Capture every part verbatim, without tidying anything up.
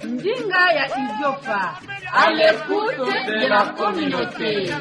Ndinga ya Idiofa, à l'écoute de la communauté.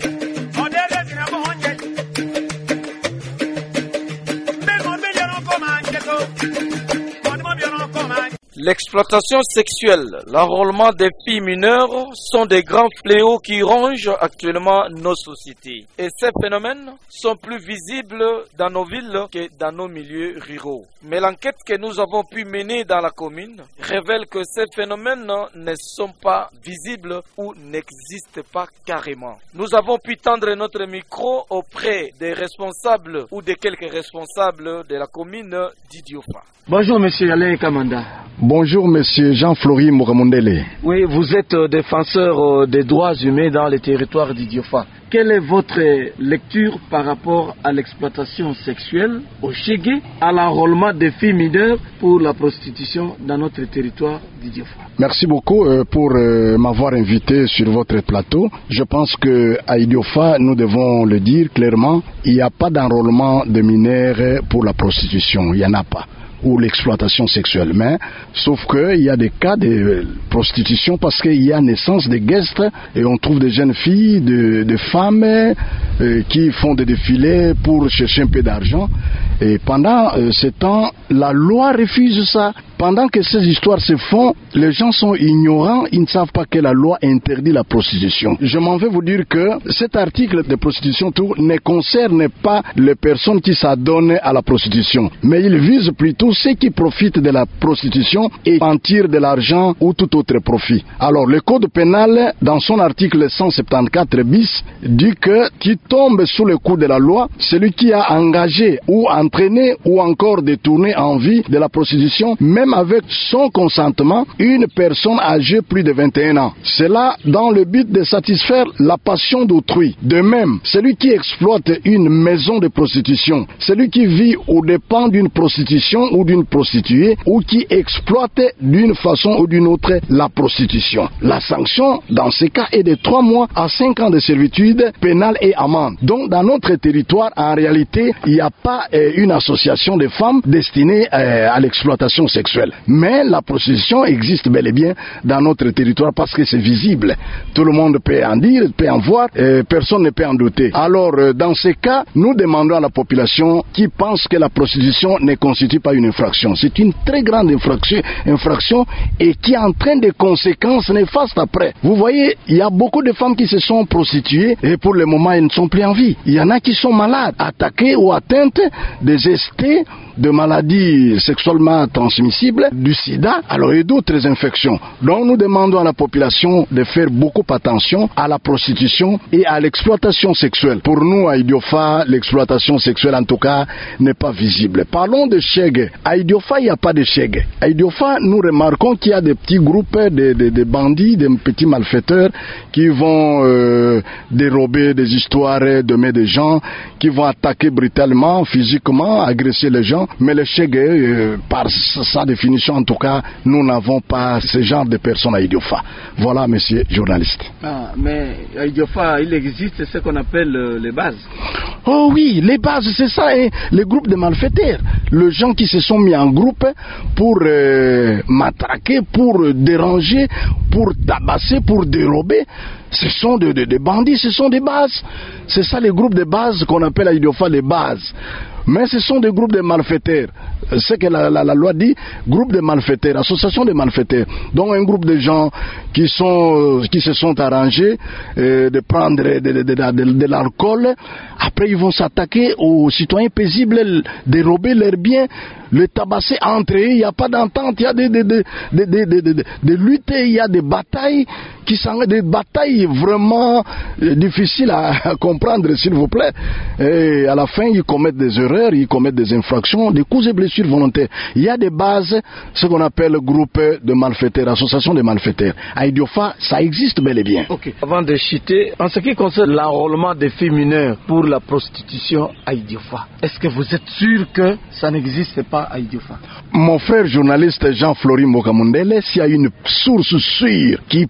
L'exploitation sexuelle, l'enrôlement des filles mineures sont des grands fléaux qui rongent actuellement nos sociétés. Et ces phénomènes sont plus visibles dans nos villes que dans nos milieux ruraux. Mais l'enquête que nous avons pu mener dans la commune révèle que ces phénomènes ne sont pas visibles ou n'existent pas carrément. Nous avons pu tendre notre micro auprès des responsables ou de quelques responsables de la commune d'Idiofa. Bonjour Monsieur Alain Kamanda. Bonjour Monsieur Jean-Flory Moramondele. Oui, vous êtes défenseur des droits humains dans le territoire d'Idiofa. Quelle est votre lecture par rapport à l'exploitation sexuelle, au chégué, à l'enrôlement des filles mineures pour la prostitution dans notre territoire d'Idiofa? Merci beaucoup euh, pour euh, m'avoir invité sur votre plateau. Je pense qu'à Idiofa, nous devons le dire clairement, il n'y a pas d'enrôlement de mineurs pour la prostitution, il n'y en a pas. Ou l'exploitation sexuelle, mais sauf qu'il y a des cas de prostitution parce qu'il y a naissance de guests et on trouve des jeunes filles, de, de femmes euh, qui font des défilés pour chercher un peu d'argent. Et pendant euh, ce temps, la loi refuse ça. Pendant que ces histoires se font, les gens sont ignorants, ils ne savent pas que la loi interdit la prostitution. Je m'en vais vous dire que cet article de prostitution tout ne concerne pas les personnes qui s'adonnent à la prostitution, mais il vise plutôt ceux qui profitent de la prostitution et en tirent de l'argent ou tout autre profit. Alors le code pénal, dans son article cent soixante-quatorze bis, dit que qui tombe sous le coup de la loi, celui qui a engagé ou entraîné ou encore détourné en vie de la prostitution, même avec son consentement, une personne âgée plus de vingt et un ans. Cela dans le but de satisfaire la passion d'autrui. De même, celui qui exploite une maison de prostitution, celui qui vit aux dépens d'une prostitution ou d'une prostituée, ou qui exploite d'une façon ou d'une autre la prostitution. La sanction, dans ces cas, est de trois mois à cinq ans de servitude pénale et amende. Donc, dans notre territoire, en réalité, il n'y a pas euh, une association de femmes destinée euh, à l'exploitation sexuelle. Mais la prostitution existe bel et bien dans notre territoire parce que c'est visible. Tout le monde peut en dire, peut en voir, et personne ne peut en douter. Alors, euh, dans ces cas, nous demandons à la population qui pense que la prostitution ne constitue pas une infraction. C'est une très grande infraction, infraction et qui entraîne des conséquences néfastes après. Vous voyez, il y a beaucoup de femmes qui se sont prostituées et pour le moment, elles ne sont plus en vie. Il y en a qui sont malades, attaquées ou atteintes des S T, de maladies sexuellement transmissibles, du sida, alors et d'autres infections. Donc nous demandons à la population de faire beaucoup attention à la prostitution et à l'exploitation sexuelle. Pour nous, à Idiofa, l'exploitation sexuelle en tout cas n'est pas visible. Parlons de chègues. À Idiofa, il n'y a pas de chègues. À Idiofa, nous remarquons qu'il y a des petits groupes de, de, de bandits, de petits malfaiteurs qui vont euh, dérober des histoires de mains des gens, qui vont attaquer brutalement, physiquement, agresser les gens. Mais les chègues, euh, par sa définition en tout cas, nous n'avons pas ce genre de personnes à Idiofa. Voilà, monsieur journaliste. Ah, mais à Idiofa, il existe ce qu'on appelle euh, les bases. Oh oui, les bases, c'est ça, hein, les groupes de malfaiteurs. Les gens qui se sont mis en groupe pour euh, matraquer, pour euh, déranger, pour tabasser, pour dérober. Ce sont des de, de bandits, ce sont des bases. C'est ça les groupes de base qu'on appelle à Idiofa les bases. Mais ce sont des groupes de malfaiteurs. C'est que la, la, la loi dit, groupe de malfaiteurs, association de malfaiteurs. Donc un groupe de gens qui, sont, qui se sont arrangés euh, de prendre de, de, de, de, de, de l'alcool. Après ils vont s'attaquer aux citoyens paisibles, dérober leurs biens, les tabasser entre eux. Il n'y a pas d'entente, il y a des, des, des, des, des, des, des, des luttes, il y a des batailles qui sont des batailles vraiment difficiles à, à comprendre, s'il vous plaît. Et à la fin, ils commettent des erreurs, ils commettent des infractions, des coups et blessures volontaires. Il y a des bases, ce qu'on appelle groupe de malfaiteurs, association de malfaiteurs. À Idiofa, ça existe bel et bien. Okay. Avant de chuter, en ce qui concerne l'enrôlement des filles mineures pour la prostitution à Idiofa, est-ce que vous êtes sûr que ça n'existe pas à Idiofa? Mon frère journaliste Jean-Flory Moramondele, s'il y a une source sûre qui peut vous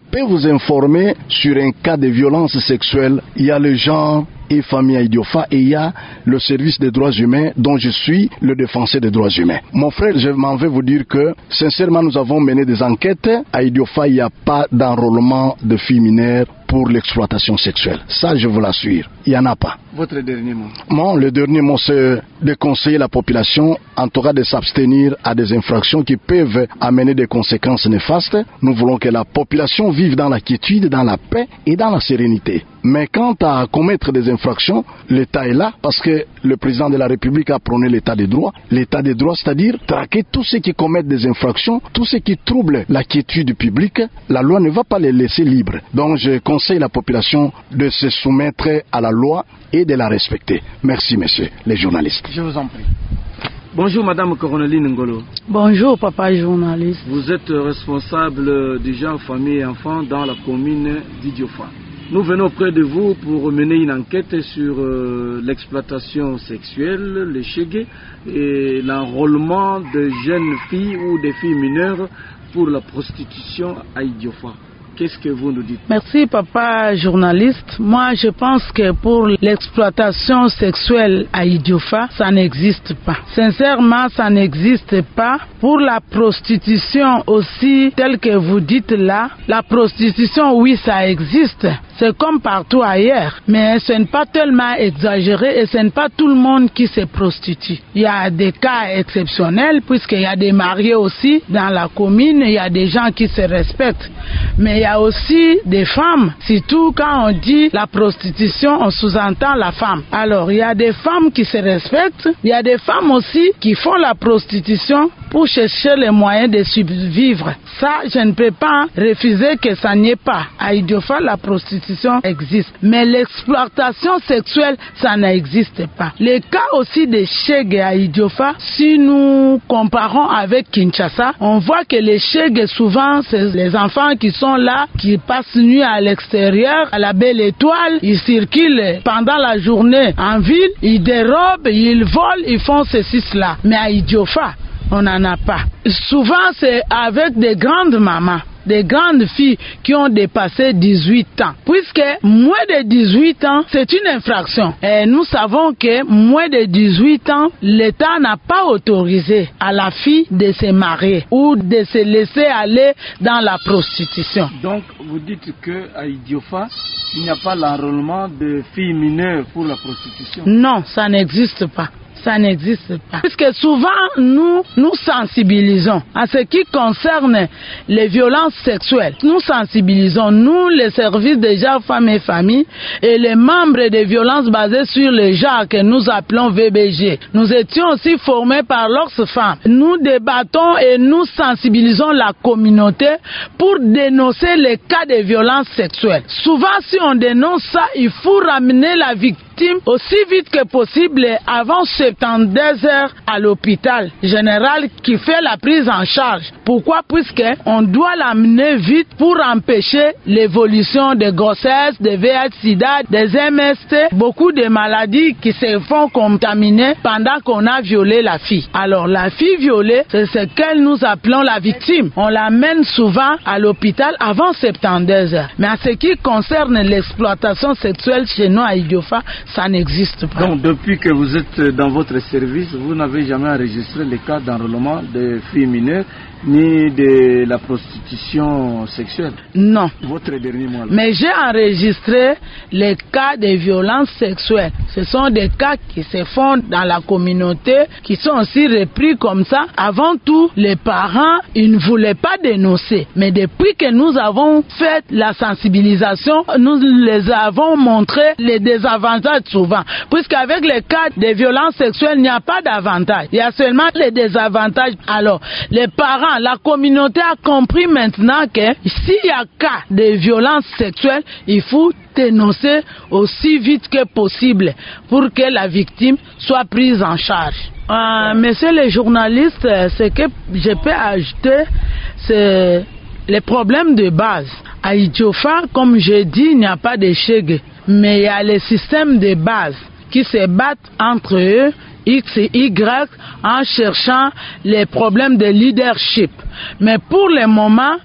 sommes informés sur un cas de violence sexuelle. Il y a le genre et famille à Idiofa et il y a le service des droits humains dont je suis le défenseur des droits humains. Mon frère, je m'en vais vous dire que sincèrement nous avons mené des enquêtes. À Idiofa, il n'y a pas d'enrôlement de filles mineures pour l'exploitation sexuelle. Ça, je vous l'assure, il n'y en a pas. Votre dernier mot? Bon, le dernier mot, c'est de conseiller la population, en tout cas de s'abstenir à des infractions qui peuvent amener des conséquences néfastes. Nous voulons que la population vive dans la quiétude, dans la paix et dans la sérénité. Mais quant à commettre des infractions, l'État est là parce que le président de la République a prôné l'État des droits. L'État des droits, c'est-à-dire traquer tous ceux qui commettent des infractions, tous ceux qui troublent la quiétude publique. La loi ne va pas les laisser libres. Donc je conseille la population de se soumettre à la loi et de la respecter. Merci, messieurs les journalistes. Je vous en prie. Bonjour Madame Coroneline Ngolo. Bonjour Papa journaliste. Vous êtes responsable du genre famille et enfants dans la commune d'Idiofa. Nous venons auprès de vous pour mener une enquête sur euh, l'exploitation sexuelle, le chégué et l'enrôlement de jeunes filles ou des filles mineures pour la prostitution à Idiofa. Qu'est-ce que vous nous dites? Merci papa journaliste. Moi je pense que pour l'exploitation sexuelle à Idiofa, ça n'existe pas. Sincèrement, ça n'existe pas. Pour la prostitution aussi, telle que vous dites là, la prostitution, oui, ça existe. C'est comme partout ailleurs, mais ce n'est pas tellement exagéré et ce n'est pas tout le monde qui se prostitue. Il y a des cas exceptionnels puisqu'il y a des mariés aussi dans la commune, il y a des gens qui se respectent. Mais il y a aussi des femmes, surtout quand on dit la prostitution, on sous-entend la femme. Alors il y a des femmes qui se respectent, il y a des femmes aussi qui font la prostitution pour chercher les moyens de survivre. Ça, je ne peux pas refuser que ça n'y est pas. À Idiofa, la prostitution existe. Mais l'exploitation sexuelle, ça n'existe pas. Les cas aussi des chègues à Idiofa, si nous comparons avec Kinshasa, on voit que les chègues, souvent, c'est les enfants qui sont là, qui passent nuit à l'extérieur, à la belle étoile, ils circulent pendant la journée en ville, ils dérobent, ils volent, ils font ceci, cela. Mais à Idiofa, on n'en a pas. Souvent, c'est avec des grandes mamans, des grandes filles qui ont dépassé dix-huit ans. Puisque moins de dix-huit ans, c'est une infraction. Et nous savons que moins de dix-huit ans, l'État n'a pas autorisé à la fille de se marier ou de se laisser aller dans la prostitution. Donc, vous dites qu'à Idiofa, il n'y a pas l'enrôlement de filles mineures pour la prostitution? Non, ça n'existe pas. Ça n'existe pas. Puisque souvent, nous nous sensibilisons à ce qui concerne les violences sexuelles. Nous sensibilisons, nous, les services des genres femmes et familles, et les membres des violences basées sur le genre que nous appelons V B G. Nous étions aussi formés par l'Oxfam. Nous débattons et nous sensibilisons la communauté pour dénoncer les cas de violences sexuelles. Souvent, si on dénonce ça, il faut ramener la victime aussi vite que possible avant soixante-douze heures à l'hôpital général qui fait la prise en charge. Pourquoi? Puisque on doit l'amener vite pour empêcher l'évolution des grossesses, des V I H sida, des M S T, beaucoup de maladies qui se font contaminer pendant qu'on a violé la fille. Alors la fille violée, c'est ce que nous appelons la victime. On l'amène souvent à l'hôpital avant soixante-douze heures. Mais en ce qui concerne l'exploitation sexuelle chez nous à Idiofa, ça n'existe pas. Donc depuis que vous êtes dans votre service, vous n'avez jamais enregistré les cas d'enrôlement de filles mineures ni de la prostitution sexuelle? Non. Votre dernier mot. Mais j'ai enregistré les cas de violences sexuelles. Ce sont des cas qui se font dans la communauté, qui sont aussi repris comme ça. Avant tout, les parents, ils ne voulaient pas dénoncer. Mais depuis que nous avons fait la sensibilisation, nous les avons montré les désavantages souvent. Puisqu'avec les cas de violences sexuelles, il n'y a pas d'avantage. Il y a seulement les désavantages. Alors, les parents, la communauté a compris maintenant que s'il y a cas de violence sexuelle, il faut dénoncer aussi vite que possible pour que la victime soit prise en charge. Euh, monsieur le journaliste, ce que je peux ajouter, c'est les problèmes de base. À Idiofa, comme je dis, il n'y a pas de chègues, mais il y a les systèmes de base qui se battent entre eux, X et Y, en cherchant les problèmes de leadership. Mais pour le moment,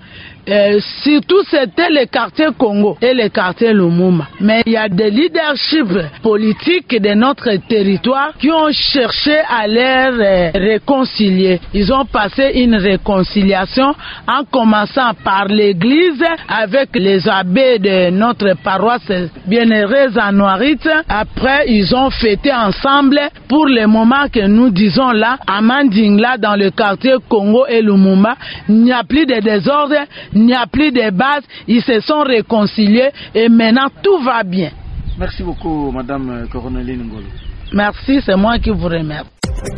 Euh, surtout c'était le quartier Congo et le quartier Lumumba. Mais il y a des leaderships politiques de notre territoire qui ont cherché à les euh, réconcilier. Ils ont passé une réconciliation en commençant par l'église avec les abbés de notre paroisse Bienheureuse en Noirite. Après, ils ont fêté ensemble pour le moment que nous disons là, à Mandingla, dans le quartier Congo et Lumumba. Il n'y a plus de désordre, il n'y a plus de base, ils se sont réconciliés et maintenant tout va bien. Merci beaucoup, Madame Coroneline Ngolo. Merci, c'est moi qui vous remercie.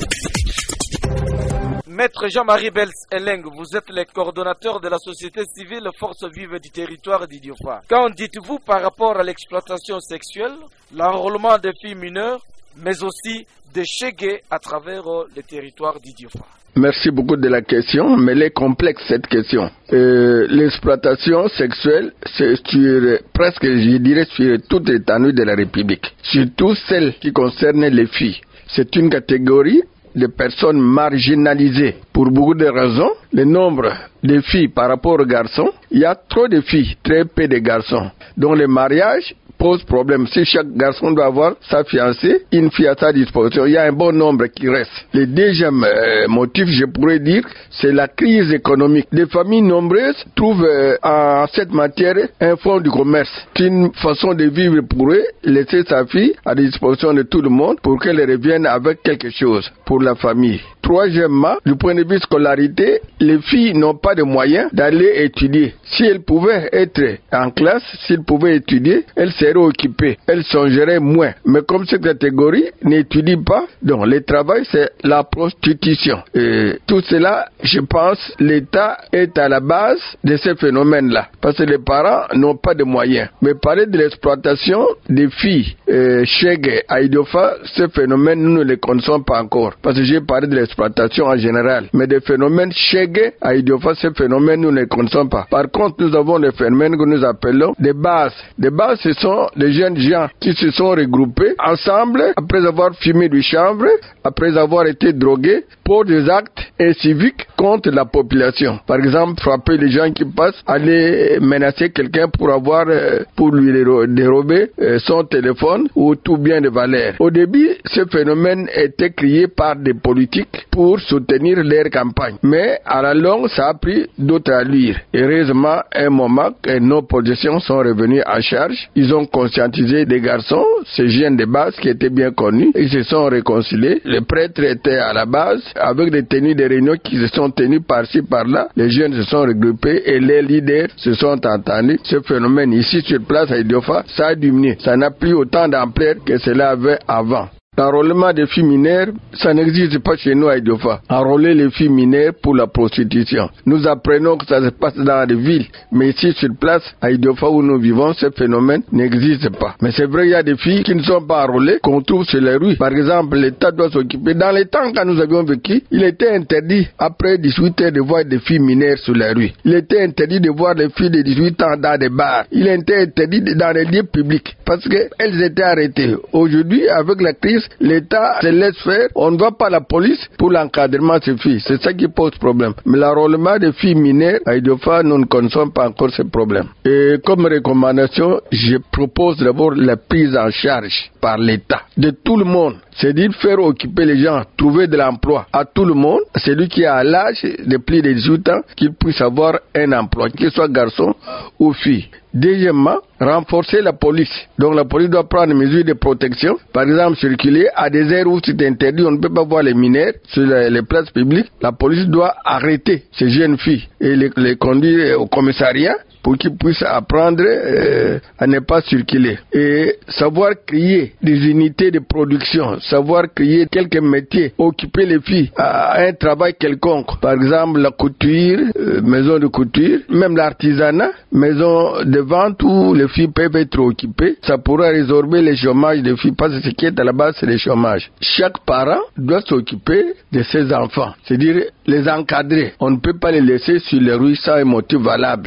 Maître Jean-Marie Bels-Eleng, vous êtes le coordonnateur de la société civile Force Vive du territoire d'Idiofa. Qu'en dites-vous par rapport à l'exploitation sexuelle, l'enrôlement des filles mineures, mais aussi des Chégués à travers le territoire d'Idiofa? Merci beaucoup de la question, mais elle est complexe cette question. Euh, l'exploitation sexuelle, c'est sur presque, je dirais, sur toute l'étendue de la République, surtout celle qui concerne les filles. C'est une catégorie de personnes marginalisées pour beaucoup de raisons. Le nombre de filles par rapport aux garçons, il y a trop de filles, très peu de garçons. Donc le mariage pose problème. Si chaque garçon doit avoir sa fiancée, une fille à sa disposition, il y a un bon nombre qui reste. Le deuxième euh, motif, je pourrais dire, c'est la crise économique. Des familles nombreuses trouvent euh, en cette matière un fonds du commerce. C'est une façon de vivre pour eux, laisser sa fille à disposition de tout le monde pour qu'elle revienne avec quelque chose pour la famille. Troisièmement, du point de vue scolarité, les filles n'ont pas de moyens d'aller étudier. Si elles pouvaient être en classe, s'ils pouvaient étudier, elles seraient occupées, elles songeraient moins. Mais comme cette catégorie n'étudie pas, donc le travail c'est la prostitution. Et tout cela, je pense, l'État est à la base de ces phénomènes-là. Parce que les parents n'ont pas de moyens. Mais parler de l'exploitation des filles euh, Chégué à Idiofa, ce phénomène, nous ne le connaissons pas encore. Parce que j'ai parlé de l'exploitation en général. Mais des phénomènes Chégué à Idiofa, ce phénomène, nous ne le connaissons pas. Par contre, nous avons des phénomènes que nous appelons des bases. Des bases, ce sont des jeunes gens qui se sont regroupés ensemble après avoir fumé du chanvre, après avoir été drogués pour des actes inciviques contre la population. Par exemple, frapper les gens qui passent, aller menacer quelqu'un pour avoir, euh, pour lui dérober euh, son téléphone ou tout bien de valeur. Au début, ce phénomène était créé par des politiques pour soutenir leur campagne. Mais à la longue, ça a pris d'autres allures. Heureusement, à un moment, nos positions sont revenues en charge. Ils ont conscientisé des garçons, ces jeunes de base qui étaient bien connus. Ils se sont réconciliés. Les prêtres étaient à la base avec des tenues de réunions qui se sont tenues par-ci, par-là. Les jeunes se sont regroupés et les leaders se sont entendus. Ce phénomène ici sur place à Idiofa, ça a diminué. Ça n'a plus autant d'ampleur que cela avait avant. L'enrôlement des filles mineures, ça n'existe pas chez nous à Idiofa. Enrôler les filles mineures pour la prostitution. Nous apprenons que ça se passe dans les villes, mais ici sur place, à Idiofa où nous vivons, ce phénomène n'existe pas. Mais c'est vrai, il y a des filles qui ne sont pas enrôlées, qu'on trouve sur les rues. Par exemple, l'État doit s'occuper. Dans les temps quand nous avions vécu, il était interdit, après dix-huit heures, de voir des filles mineures sur les rues. Il était interdit de voir des filles de dix-huit ans dans des bars. Il était interdit dans les lieux publics, parce qu'elles étaient arrêtées. Aujourd'hui, avec la crise, l'État se laisse faire. On ne voit pas la police pour l'encadrement de ces filles. C'est ça qui pose problème. Mais l'enrôlement des filles mineures à Idiofa, nous ne connaissons pas encore ce problème. Et comme recommandation, je propose d'abord la prise en charge par l'État de tout le monde. C'est-à-dire faire occuper les gens, trouver de l'emploi à tout le monde. Celui qui a l'âge de plus de dix-huit ans, qu'il puisse avoir un emploi, qu'il soit garçon ou fille. Deuxièmement, renforcer la police. Donc la police doit prendre des mesures de protection. Par exemple, circuler à des aires où c'est interdit, on ne peut pas voir les mineurs sur les, les places publiques. La police doit arrêter ces jeunes filles et les, les conduire au commissariat pour qu'ils puissent apprendre euh, à ne pas circuler. Et savoir créer des unités de production, savoir créer quelques métiers, occuper les filles à un travail quelconque. Par exemple, la couture, euh, maison de couture, même l'artisanat, maison de vente où les filles peuvent être occupées. Ça pourra résorber le chômage des filles, parce que ce qui est à la base, c'est le chômage. Chaque parent doit s'occuper de ses enfants, c'est-à-dire les encadrer. On ne peut pas les laisser sur les rues sans un motif valable.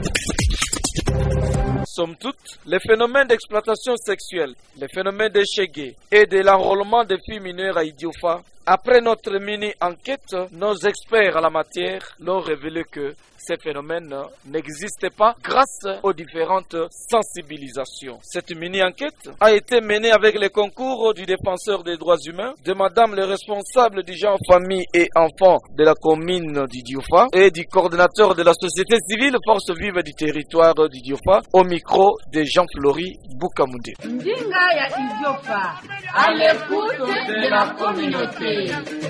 Somme toute, les phénomènes d'exploitation sexuelle, les phénomènes de Chégué et de l'enrôlement des filles mineures à Idiofa, après notre mini-enquête, nos experts en la matière l'ont révélé que ces phénomènes n'existaient pas grâce aux différentes sensibilisations. Cette mini-enquête a été menée avec le concours du défenseur des droits humains, de madame le responsable du genre famille et enfants de la commune d'Idiofa et du coordinateur de la société civile Force vive du territoire d'Idiofa au micro de Jean-Flory Boukamoundé. Ndinga ya Idiofa, à l'écoute de la communauté.